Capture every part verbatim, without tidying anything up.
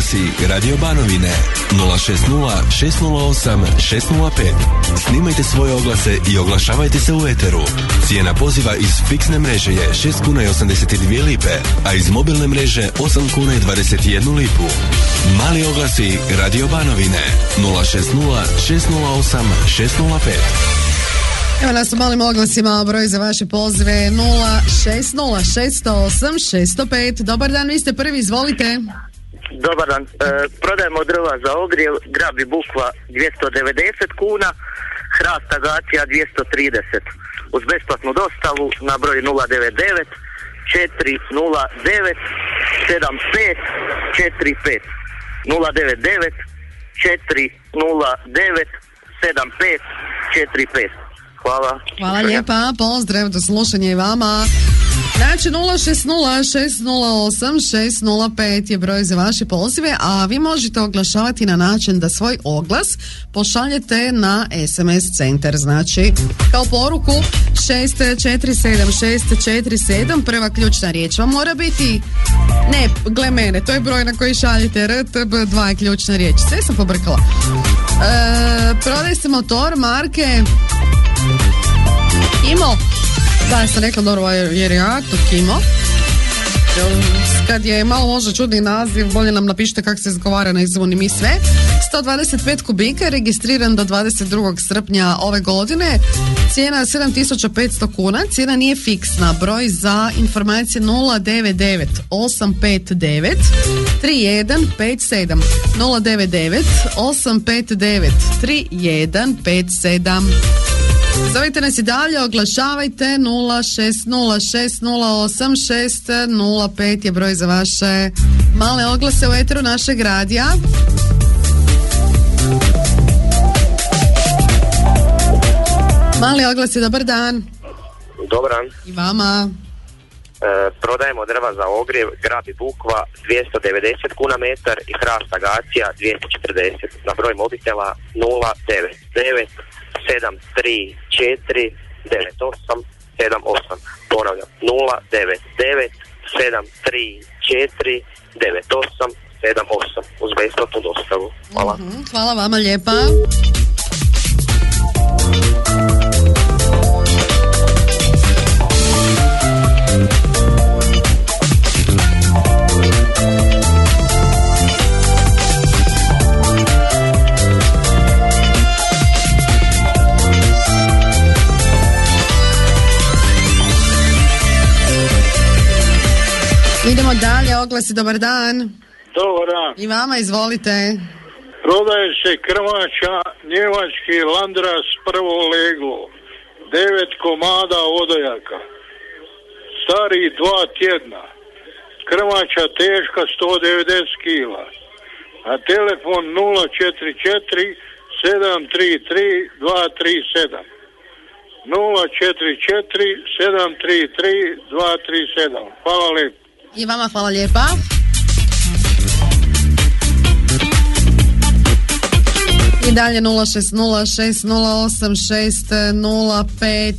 oglasi Radio Banovine nula šest nula šest nula osam šest nula pet. Snimajte svoje oglase i oglašavajte se u eteru. Cijena poziva iz fiksne mreže je šest kuna i osamdeset dvije lipe, a iz mobilne mreže osam kuna i dvadeset jednu lipu. Mali oglasi Radio Banovine nula šest nula šest nula osam šest nula pet. Evo nas u malim oglasima, broj za vaše pozive nula šest nula šest nula osam šest nula pet. Dobar dan, vi ste prvi, izvolite. Dobar dan, e, prodajemo drva za ogrjev, grab i bukva dvjesto devedeset kuna, hrast agacija dvjesto trideset. Uz besplatnu dostavu na broj nula devet devet četiri nula devet sedam pet četiri pet. nula devet devet četiri nula devet sedam pet četiri pet. Hvala. Hvala lijepa, pozdrav, do slušanja i vama. Znači nula šest nula šest nula osam šest nula pet je broj za vaše pozive, a vi možete oglašavati na način da svoj oglas pošaljete na es em es centar. Znači, kao poruku šest četiri sedam šest četiri sedam, prva ključna riječ vam mora biti, ne, gle mene, to je broj na koji šaljete, R T B dva je ključna riječ, sve sam pobrkala. E, prodaje se motor marke Kimo. Da, ja sam rekla dobro jer je aktu Kimo. Kad je malo možda čudni naziv, bolje nam napišite kako se izgovara na izvoni mi sve. sto dvadeset pet kubika, registriran do dvadeset drugog srpnja ove godine. Cijena sedam tisuća petsto kuna. Cijena nije fiksna. Broj za informacije nula devet devet osam pet devet tri jedan pet sedam. nula devet devet osam pet devet tri jedan pet sedam. Zovite nas i dalje, oglašavajte nula šest nula šest nula osam šest nula pet je broj za vaše male oglase u eteru našeg radija. Mali oglasi, dobar dan. Dobar dan. I vama. E, prodajemo drva za ogrjev, grab i bukva dvjesto devedeset kuna metar i hrast agacija dvjesto četrdeset. Na broj mobitela nula devet devet sedam tri četiri devet osam sedam osam. Ponavljam, nula devet devet sedam tri četiri devet osam sedam osam uz besplatnu dostavu. Hvala. Mm-hmm, hvala vama lijepa. Idemo dalje, oglasi, dobar dan. Dobar dan. I vama, izvolite. Prodaje se krmača njemački Landras prvo leglo. Devet komada odojaka. Stari dva tjedna. Krmača teška sto devedeset kila. A telefon nula četiri četiri sedam tri tri dva tri sedam. nula četiri četiri sedam tri tri dva tri sedam. Hvala lijepo. I vama hvala lijepa. I dalje nula šest nula šest nula osam šest nula pet.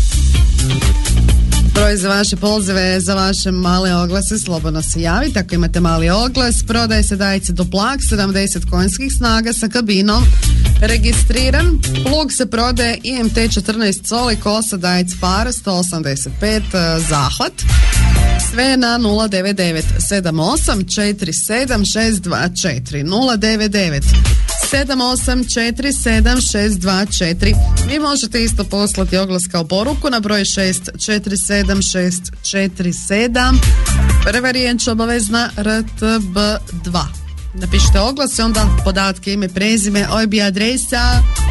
Broj za vaše pozive, za vaše male oglase, slobodno se javite. Ako imate mali oglas, prodaje se dajice Duplak, sedamdeset konjskih snaga sa kabinom. Registriran, plug se prodaje I M T četrnaest coli, kosa dajic par sto osamdeset pet, zahvat. Sve na nula devet devet sedam osam četiri sedam šest dva četiri. nula devet devet sedam osam četiri sedam šest dva četiri. Vi možete isto poslati oglas kao poruku na broj šest četiri sedam šest četiri sedam. Prva riječ obavezna R T B dva. Napišite oglas i onda podatke, ime, prezime, O I B, adresa.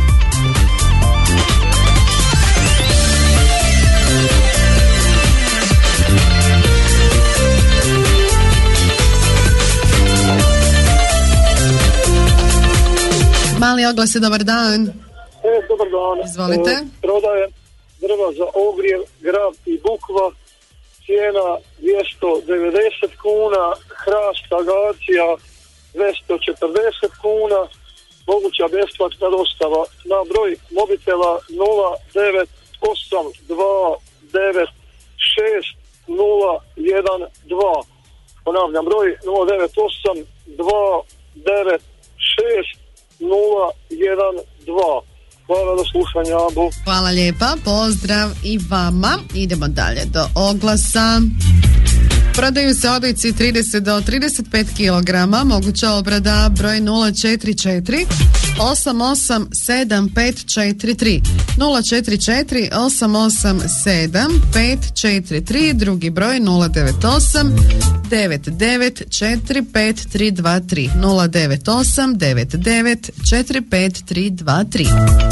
Mali oglas je, dobar dan. E, dobar dan. Izvolite. E, prodajem drva za ogrjev, grab i bukva, cijena dvjesto devedeset kuna, hrast agacija dvjesto četrdeset kuna, moguća besplatna dostava na broj mobitela nula devet osam dva devet šest nula jedan dva. Ponavljam, broj nula devet osam dva devet šest nula jedan dva. Hvala na slušanje, Abo. Hvala lijepa, pozdrav i vama. Idemo dalje do oglasa. Prodaju se odojci trideset do trideset pet kilograma, moguća obrada, broj nula četiri četiri osam osam sedam pet četiri tri, nula četiri četiri osam osam sedam pet četiri tri, drugi broj nula devet osam devet devet četiri pet tri dva tri, nula devet osam devet devet četiri pet tri dva tri.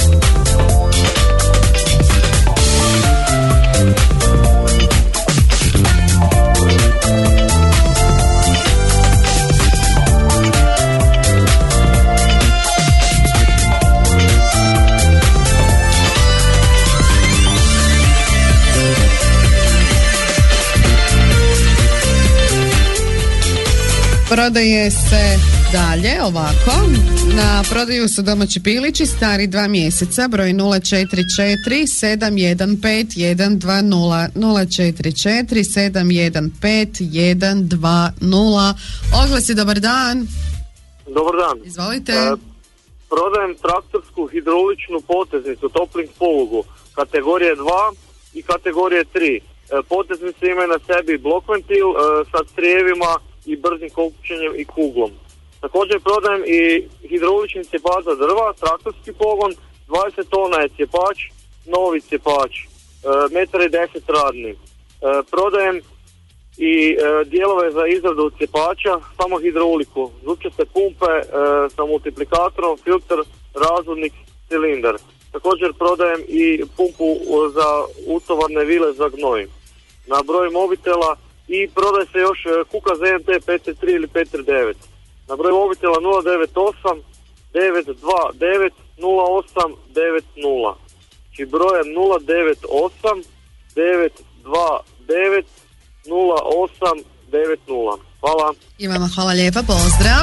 Prodaje se dalje ovako. Na prodaju su domaći pilići stari dva mjeseca, broj nula četiri četiri sedam jedan pet jedan dva nula, nula četiri četiri sedam jedan pet jedan dva nula. Oglasi, dobar dan. Dobar dan. Izvolite. E, prodajem traktorsku hidrauličnu poteznicu, topling polugu, kategorije dva i kategorije tri. E, poteznice imaju na sebi blok ventil e, sa crijevima i brzim kopčenjem i kuglom. Također prodajem i hidraulični cjepač za drva, traktorski pogon, dvadeset tona je cjepač, novi cjepač, e, metar i deset radni. E, prodajem i e, dijelove za izradu cjepača, samo hidrauliku, zupčaste pumpe e, sa multiplikatorom, filter, razvodnik, cilindar. Također prodajem i pumpu za utovarne vile za gnoj. Na broj mobitela i prodaje se još kuka Z M T pet tri ili pet devet. Na broj mobitela nula devet osam devet dva devet nula osam devet nula. Znači brojem nula devet osam devet dva devet nula osam devet nula. Hvala. I vama hvala lijepa, pozdrav.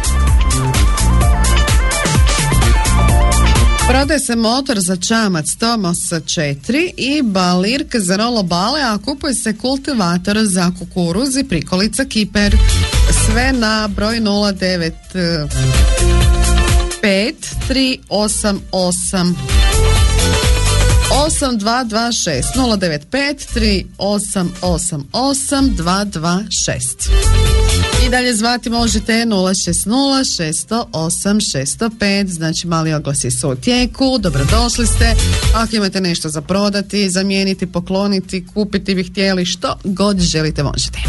Prodaje se motor za čamac Tomos četiri i balirk za rolo bale, a kupuje se kultivator za kukuruz i prikolica Kiper. Sve na broj nula devet pet tri osam osam osam dva dva šest, nula devet pet tri osam osam osam dva dva šest. I dalje zvati možete nula šest nula šest zero osam šest zero pet, znači mali oglasi su u tijeku, dobrodošli ste. Ako imate nešto za prodati, zamijeniti, pokloniti, kupiti bi htjeli, što god želite možete.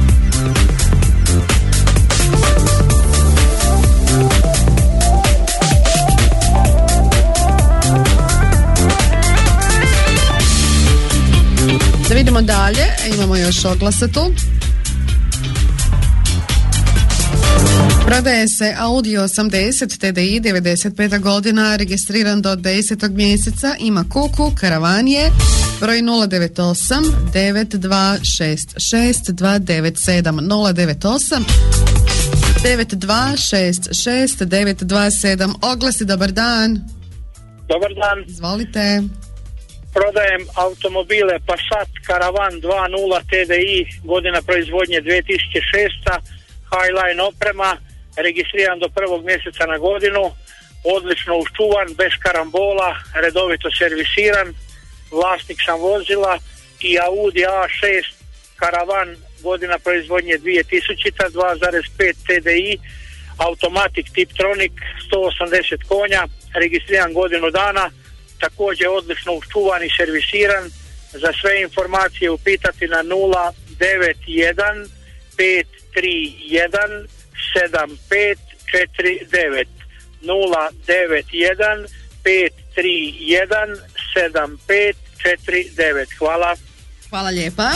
Da vidimo dalje, imamo još oglasa tu. Prodaje se Audi osamdeset T D I devedeset peta godina, registriran do desetog mjeseca, ima kuku, karavan je, broj nula devet osam devet dva šest šest dva devet sedam, nula devet osam devet dva šest šest devet dva sedam. Oglasi, dobar dan. Dobar dan. Izvolite. Prodajem automobile Passat Caravan dva nula T D I, godina proizvodnje dvije tisuće šesta, Highline oprema, registriran do prvog mjeseca na godinu, odlično uščuvan, bez karambola, redovito servisiran, vlasnik sam vozila i Audi A šest Caravan, godina proizvodnje dvije tisuće, dva zarez pet T D I, automatik Tiptronic, sto osamdeset konja, registriran godinu dana, također odlično uščuvan i servisiran. Za sve informacije upitati na nula devet jedan pet tri jedan sedam pet četiri devet, nula devet jedan pet tri jedan sedam pet četiri devet. Hvala. Hvala lijepa.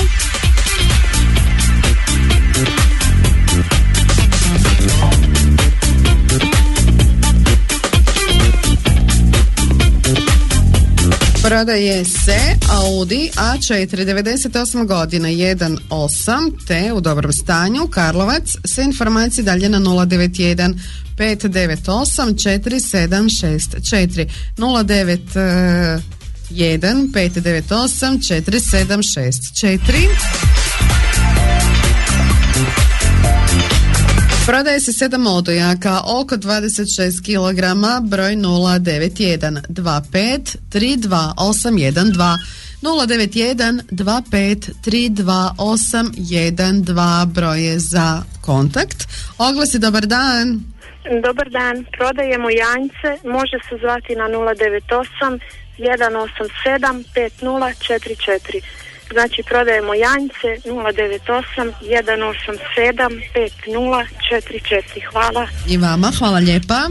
Prodaje se Audi A četiri devedeset osma godina jedan osam te u dobrom stanju, Karlovac. Sve informacije dalje na nula devet jedan pet devet osam četiri sedam šest četiri, nula devet jedan pet devet osam četiri sedam šest četiri. Prodaje se sedam odojaka oko dvadeset šest kilograma, broj nula devet jedan dva pet tri dva osam jedan dva. nula devet jedan dva pet tri dva osam jedan dva broje za kontakt. Oglasi, dobar dan. Dobar dan, prodajemo janjce, može se zvati na nula devet osam jedan osam sedam pet nula četiri četiri. Znači prodajemo janjce nula devet osam jedan osam sedam pet nula četiri četiri. Hvala. I vama, hvala lijepa.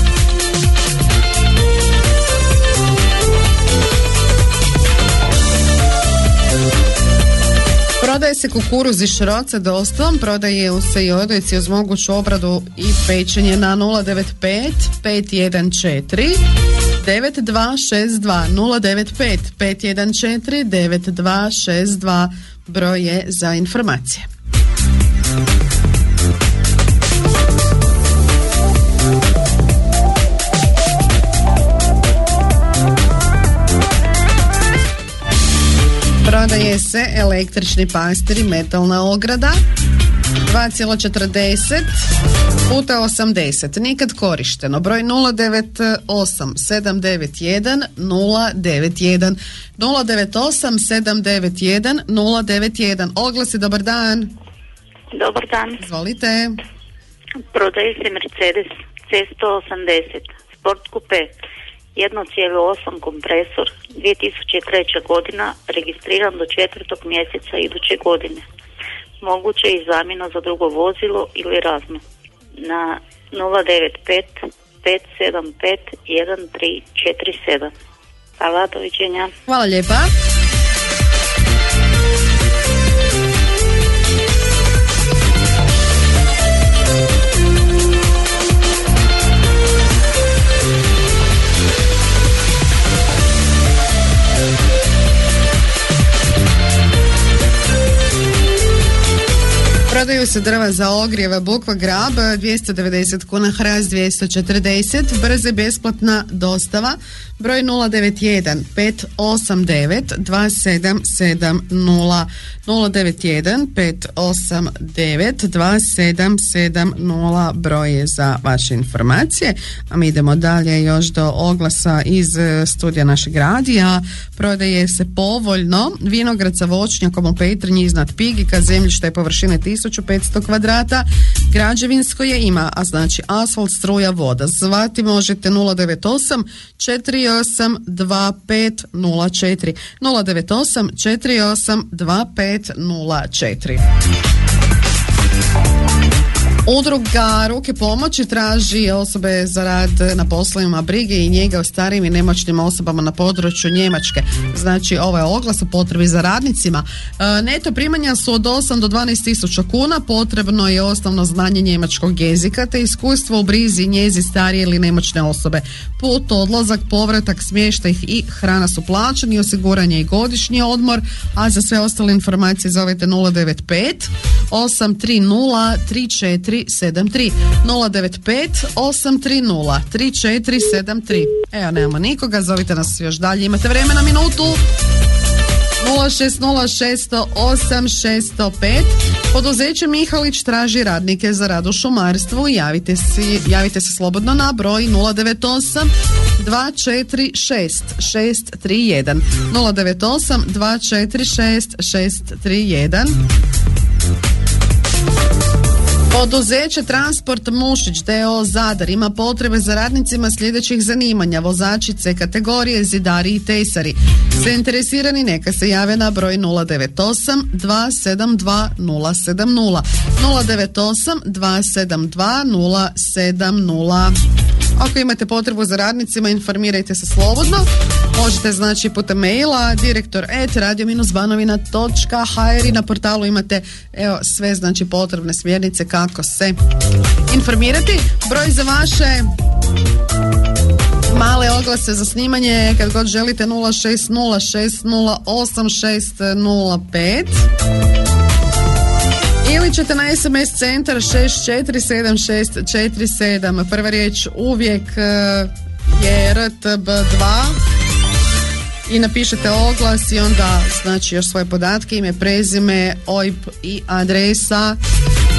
Prodaje se kukuruz i šroca dostavom, prodaje se i odojci uz moguću obradu i pečenje na nula devet pet pet jedan četiri devet dva šest dva. nula devet pet pet jedan četiri devet dva šest dva broj je za informacije. Prodaje se električni pastir i metalna ograda dva zarez četrdeset puta osamdeset, nikad korišteno, broj nula devet osam sedam devet jedan nula devet jedan. nula devet osam sedam devet jedan nula devet jedan. Oglasi, dobar dan. Dobar dan. Izvolite. Prodaje se Mercedes C sto osamdeset Sport Coupe jedan zarez osam kompresor, dvije tisuće treća godina, registriran do četvrtog mjeseca iduće godine. Moguće i zamjena za drugo vozilo ili razno. Na nula devet pet pet sedam pet jedan tri četiri sedam. Hvala, doviđenja. Hvala lijepa. Prodaju se drva za ogrijeva Bukva Grab dvjesto devedeset kuna, hrast dvjesto četrdeset, brze besplatna dostava, broj nula devet jedan pet osam devet dva sedam sedam nula. nula devet jedan pet osam devet dva sedam sedam nula broj je za vaše informacije. A mi idemo dalje još do oglasa iz studija našeg radija. Prodaje se povoljno vinograd sa voćnjakom u Petrinji iznad Pigika, zemljište je površine tisuću petsto kvadrata, građevinsko je, ima, a znači asfalt, struja, voda. Zvati možete nula devet osam četiri osam dva pet nula četiri nula devet osam četiri osam dva pet nula četiri. Udruga Ruke pomoći traži osobe za rad na poslovima brige i njege o starijim i nemoćnim osobama na području Njemačke. Znači, ovo je oglas o potrebi za radnicima. E, neto primanja su od osam do dvanaest tisuća kuna, potrebno je osnovno znanje njemačkog jezika te iskustvo u brizi i njezi starije ili nemoćne osobe. Put, odlazak, povratak, smještaj i hrana su plaćeni, osiguranje i godišnji odmor, a za sve ostale informacije zovete nula devet pet osam tri nula tri četiri sedam tri nula devet pet osam tri nula tri četiri sedam tri. Evo, nemamo nikoga, zovite nas još dalje, imate vremena minutu. nula šest nula šest osam šest nula pet. Poduzeće Mihalić traži radnike za rad u šumarstvu. Javite se, javite se slobodno na broj nula devet osam dva četiri šest šest tri jedan nula devet osam dva četiri šest šest tri jedan. Poduzeće Transport Mušić d o o Zadar ima potrebe za radnicima sljedećih zanimanja: vozačice kategorije, zidari i tesari. Zainteresirani neka se jave na broj nula devet osam dva sedam dva nula sedam nula nula devet osam dva sedam dva nula sedam nula. Ako imate potrebu za radnicima, informirajte se slobodno. Možete znači putem maila direktor et radio banovina točka ha er i na portalu imate evo sve znači potrebne smjernice kako se informirati. Broj za vaše male oglase za snimanje kad god želite nula šest nula šest nula osam šest nula pet. Ili ćete na es em es centar šest četiri sedam šest četiri sedam. Prva riječ uvijek je er te be dva i napišete oglas i onda znači još svoje podatke, ime, prezime, o i pe i adresa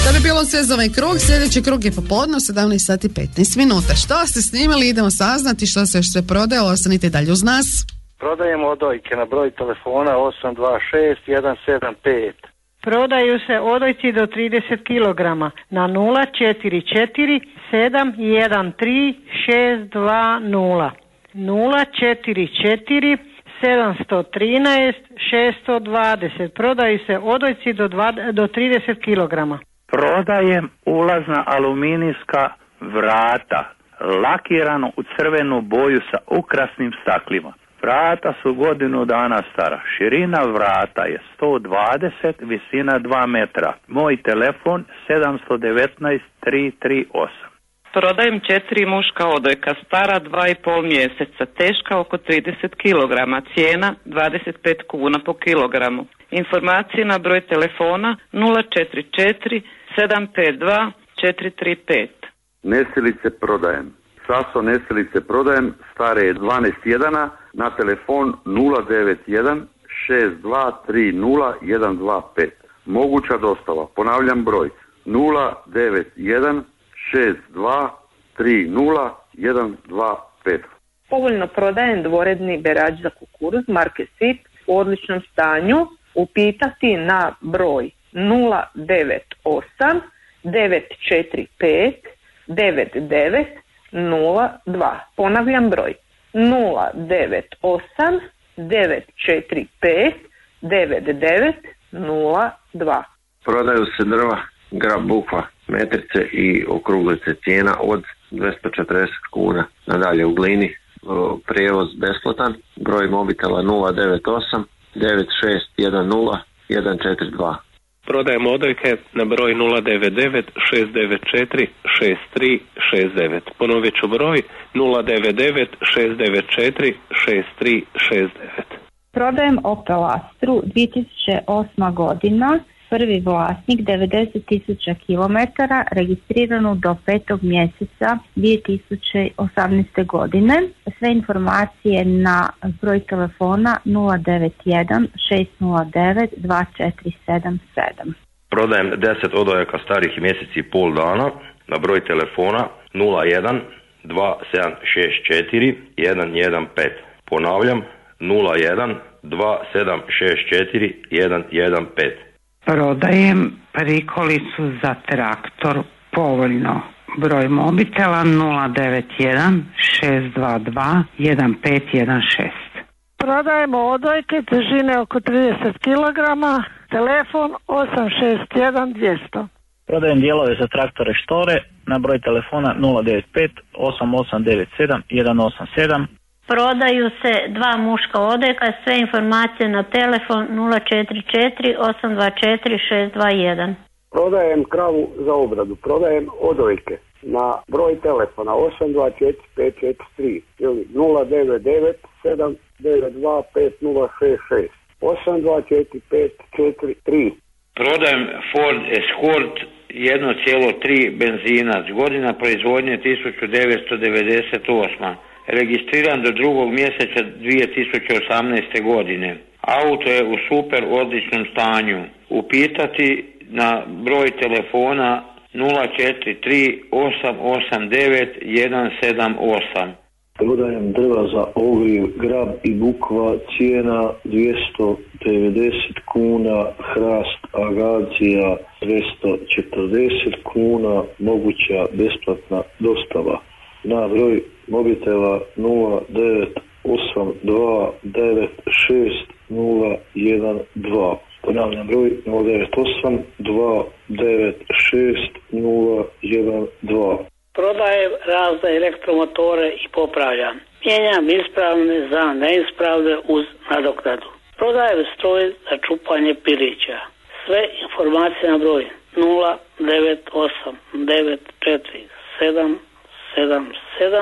To bi bilo sve za ovaj krug. Sljedeći krug je popodne sedamnaest sati i petnaest minuta. Što ste snimali, idemo saznati što se još sve prodaje. Ostanite dalje uz nas. Prodajemo odojke na broj telefona osam dva šest jedan sedam pet. Prodaju se odojci do trideset kilograma na nula četiri četiri sedam jedan tri šest dva nula. nula četiri četiri sedam jedan tri šest dvadeset. Prodaju se odojci do, dva, do trideset kilograma. Prodajem ulazna aluminijska vrata, lakirano u crvenu boju sa ukrasnim staklima. Vrata su godinu dana stara. Širina vrata je sto dvadeset, visina dva metra. Moj telefon sedam jedan devet tri tri osam. Prodajem četiri muška odojka, stara dva i pol mjeseca, teška oko trideset kilograma, cijena dvadeset pet kuna po kilogramu. Informacije na broj telefona nula četiri četiri sedam pet dva četiri tri pet. Nesilice prodajem. Saso nesilice prodajem, stare je dvanaest jedana, na telefon nula devet jedan šest dva tri nula jedan dva pet. Moguća dostava, ponavljam broj, nula devet jedan šest dva tri nula jedan dva pet. Povoljno prodajem dvoredni berač za kukuruz marke Sit u odličnom stanju. Upitati na broj nula devet osam devet četiri pet devet devet nula dva. Ponavljam broj nula devet osam devet četiri pet devet devet nula dva. Prodaju se drva, grab bukva, metrice i okruglice, cijena od dvjesto četrdeset kuna. Nadalje u glini, prijevoz besplatan, broj mobitela nula devet osam devet šest jedan nula jedan četiri dva. Prodajemo odojke na broj nula devet devet šest devet četiri šest tri šest devet. Ponovit ću broj nula devet devet šest devet četiri šest tri šest devet. Prodajem Opel Astru dvije tisuće osma godina, prvi vlasnik, devedeset tisuća kilometara, registriranu do petog mjeseca dvije tisuće osamnaeste. godine. Sve informacije na broj telefona nula devet jedan šest nula devet dva četiri sedam sedam. Prodajem deset odojaka starih mjeseci i pol dana na broj telefona nula jedan dva sedam šest četiri jedan jedan pet. Ponavljam nula jedan dva sedam šest četiri jedan jedan pet. Prodajem prikolicu za traktor povoljno. Broj mobitela nula devet jedan šest dva dva jedan pet jedan šest. Prodajemo odojke težine oko trideset kilograma, telefon osam šest jedan dvjesto. Prodajem dijelove za traktore Štore na broj telefona nula devet pet osam osam devet sedam jedan osam sedam. Prodaju se dva muška odojka, sve informacije na telefon nula četiri četiri osam dva četiri šest dva jedan. Prodajem kravu za obradu, prodajem odojke na broj telefona osam dva četiri pet četiri tri ili nula devet devet sedam devet dva pet nula šest šest osam dva četiri pet četiri tri. Prodajem Ford Escort jedan zarez tri benzinac, godina proizvodnje tisuću devetsto devedeset osma. Registriran do drugog mjeseca dvije tisuće osamnaeste. godine. Auto je u super odličnom stanju. Upitati na broj telefona nula četiri tri osam osam devet jedan sedam osam. Prodajem drva za ogrijev, grab i bukva, cijena dvjesto devedeset kuna, hrast agacija dvjesto četrdeset kuna, moguća besplatna dostava. Na broj mobitela nula devet osam dva devet šest nula jedan dva. Ponavljam broj nula devet osam dva devet šest nula jedan dva. Prodajem razne elektromotore i popravljam. Mijenjam ispravne za neispravne uz nadoknadu. Prodajem stroj za čupanje pilića. Sve informacije na broj nula devet osam devet četiri sedam sedam sedam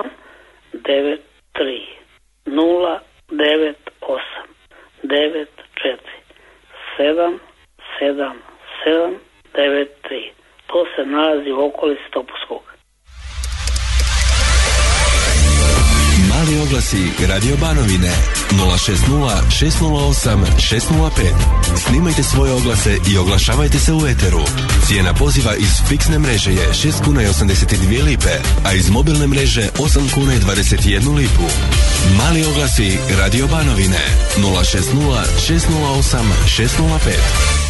devet tri nula devet osam devet četiri sedam sedam sedam devet tri. To se nalazi u okolici Topovskog. Mali oglasi Radio Banovine nula šest nula šest nula osam šest nula pet. Snimajte svoje oglase i oglašavajte se u eteru. Cijena poziva iz fiksne mreže je šest kuna i osamdeset dvije lipe, a iz mobilne mreže osam kuna i dvadeset jednu lipu. Mali oglasi Radio Banovine nula šest nula šest nula osam šest nula pet.